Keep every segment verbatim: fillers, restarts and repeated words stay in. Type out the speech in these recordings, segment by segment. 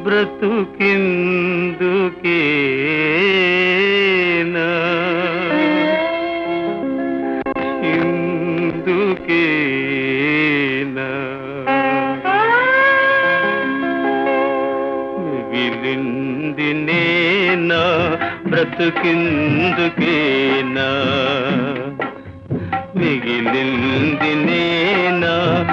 బ్రతుకిందుకేనా ఇందుకేనా మిగిలింది నేనా బ్రతుకిందుకేనా మిగిలింది నేనా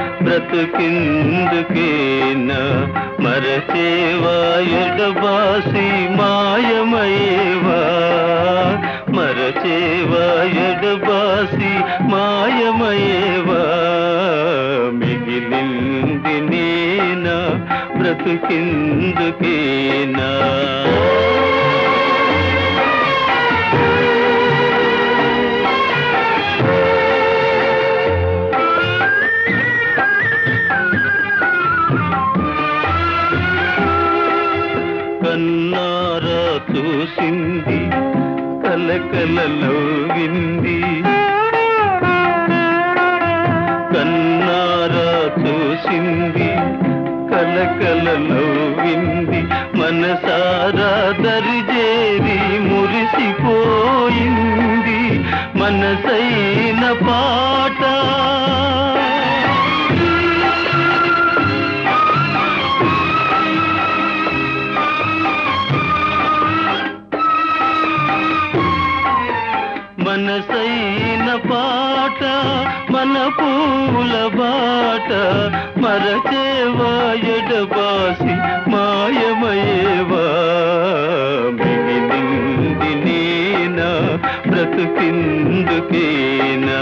బ్రతుకిందుకేనా మరచేవా ఎడబాసి మాయమయేవా మరచేవా ఎడబాసి మాయమయేవా మిగిలింది నేనా బ్రతుకిందుకేనా కన్నారా చూసింది కలకలలో వింది కన్నారా చూసింది కలకలలో వింది మనసారా దరిజేరి మురిసిపోయింది మనసైన పాట మనసైన పాట మన పూల బాట మరచేవా ఎడబాసి మాయమయేవా మిగిలింది నేనా బ్రతుకిందుకేనా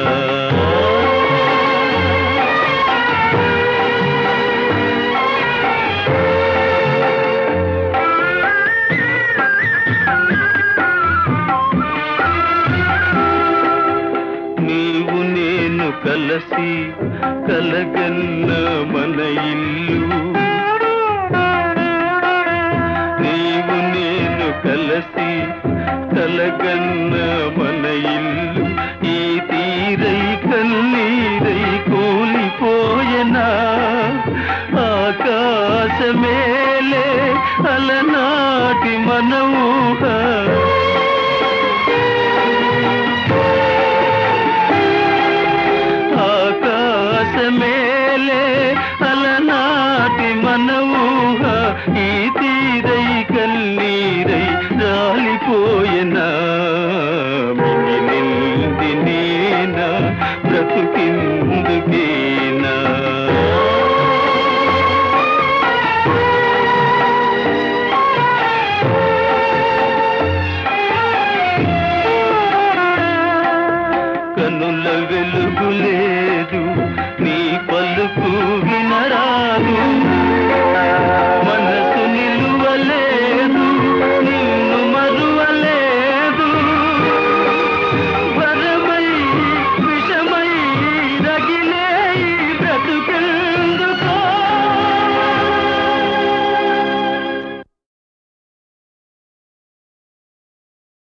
కలసి కలగన్న మన ఇల్లు నీవు నేను కలసి కలగన్న మన ఇల్లు ఈ తీరై కన్నీరై కూలిపోయనా ఆకాశమేలే అలనాటి మన ఊహ మేలే అలనాటి మన ఊహ ఈ తీరై కన్నీరై రాలిపోయినా మిగిలింది నేనా బ్రతుకిందుకేనా కనుల వెలుగులే